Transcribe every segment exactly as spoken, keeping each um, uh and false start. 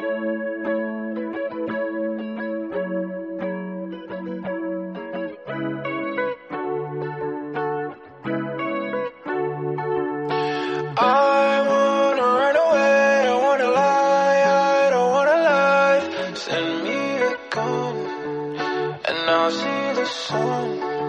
I wanna run away, don't wanna lie, I don't wanna lie. Send me a gun, and I'll see the sun.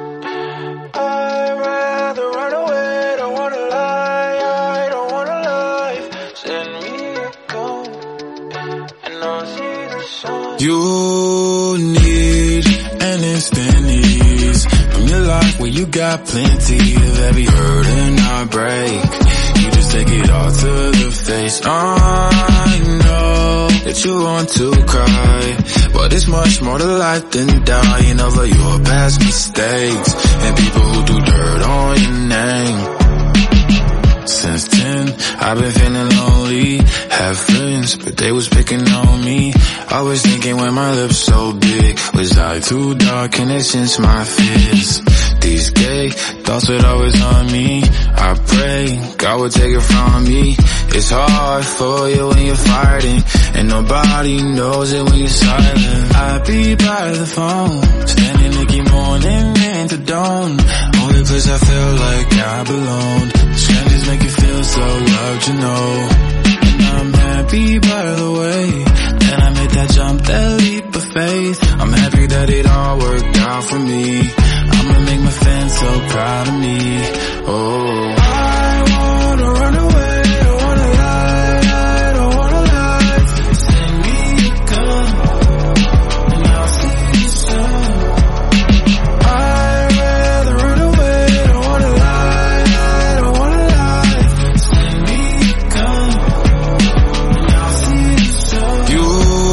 I'd rather run away, don't wanna lie, I don't wanna lie. Send me a gun, and I'll see the sun. You need an instant ease from your life where you got plenty of every hurt and heartbreak. You just take it all to the face. I know that you want to cry, but it's much more to life than dying over your past mistakes and people who do dirt on your name. Since ten, I've been feeling lonely. Had friends, but they was picking on me. Always thinking when my lips so big, was I too dark and it since my fears? These gay thoughts would always on me. I pray God would take it from me. It's hard for you when you're fighting, and nobody knows it when you're silent. I be by the phone, standing looking morning into dawn. Only place I feel like I belong. Strangers make you feel so loved, you know. And I'm happy by the way that I made that jump, that leap of faith. I'm happy that it all worked out for me. I'ma make my fans so proud of me. Oh, I wanna run away, don't wanna lie, I don't wanna lie. send me a gun, and I'll see the sun. I'd rather run away, don't wanna lie, I don't wanna lie. Send me a gun, and I'll see the sun. You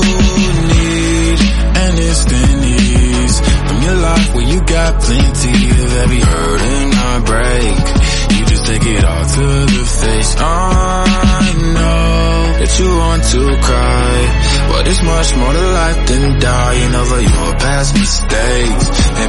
need an instant ease from your life where you got plenty of every hurt and heartbreak. You just take it all to the face. I know that you want to cry, but it's much more to life than dying over your past mistakes